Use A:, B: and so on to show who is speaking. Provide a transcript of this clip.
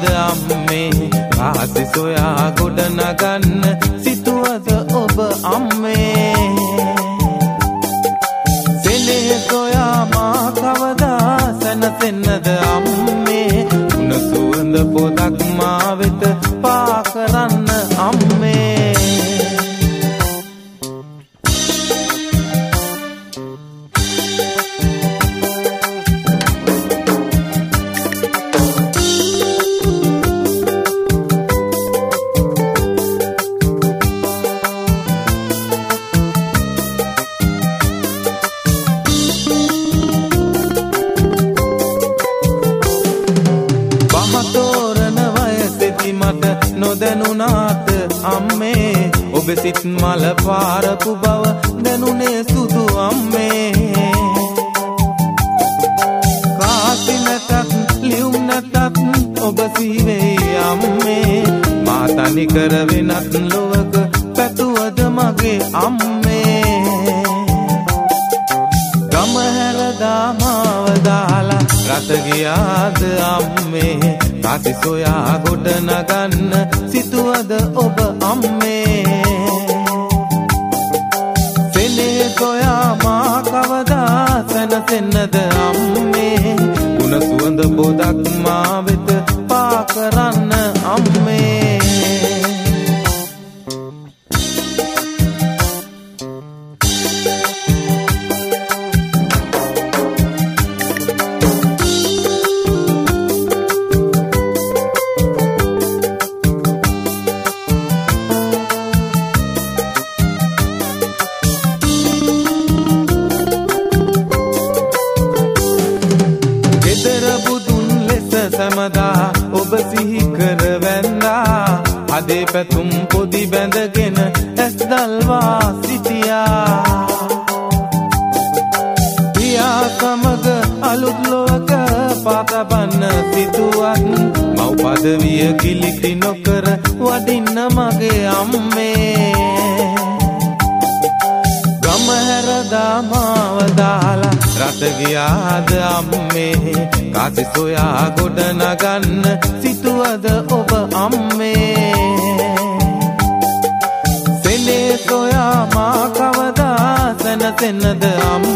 A: ගියාද අම්මේ කාසි සොයා ගොඩ නගන්න සිතුවද ඔබ අම්මේ සෙනෙහ සොයා මා කවදා සැනසෙන්නද අම්මේ උණ සුවඳ පොදක් මා වෙත පා කරන්න අම්මේ නොදැනුනාත අම්මේ ඔබ සිත් මල පාරපු බව දැනුනේ සුදු අම්මේ කාසි නැතත් ලියුම් නැතත් ඔබ සීවේ අම්මේ මා තනි කර වෙනත් ලොවක පැතුවද මගේ අම්මේ ගම හැරදා මාව දාලා රට ගියාද අම්මේ කාසි සොයා ගොඩ නගන්න සිතුවද ඔබ අම්මේ සෙනෙහ සොයා මා කවදා සැනසෙන්නද අම්මේ ගුණ සුවඳ පොදක් මා වෙත පා කරන්න අම්මේ සමදා ඔබ සිහි කර වැන්දා අදේ පැතුම් පොදි බැඳගෙන ඇස් දල්වා සිටියා පියා සමග අලුත් ලොවක පාතබන්න සිතුවත් මව් පදවිය කිලිටි නොකර වදින්න මගේ අම්මේ ගම හැරදා මාව දාලා රට ගියාද අම්මේ කාසි සොයා ගොඩ නගන්න සිතුවද ඔබ අම්මේ සෙනෙහ සොයා මා කවදා සැනසෙන්නද අම්මේ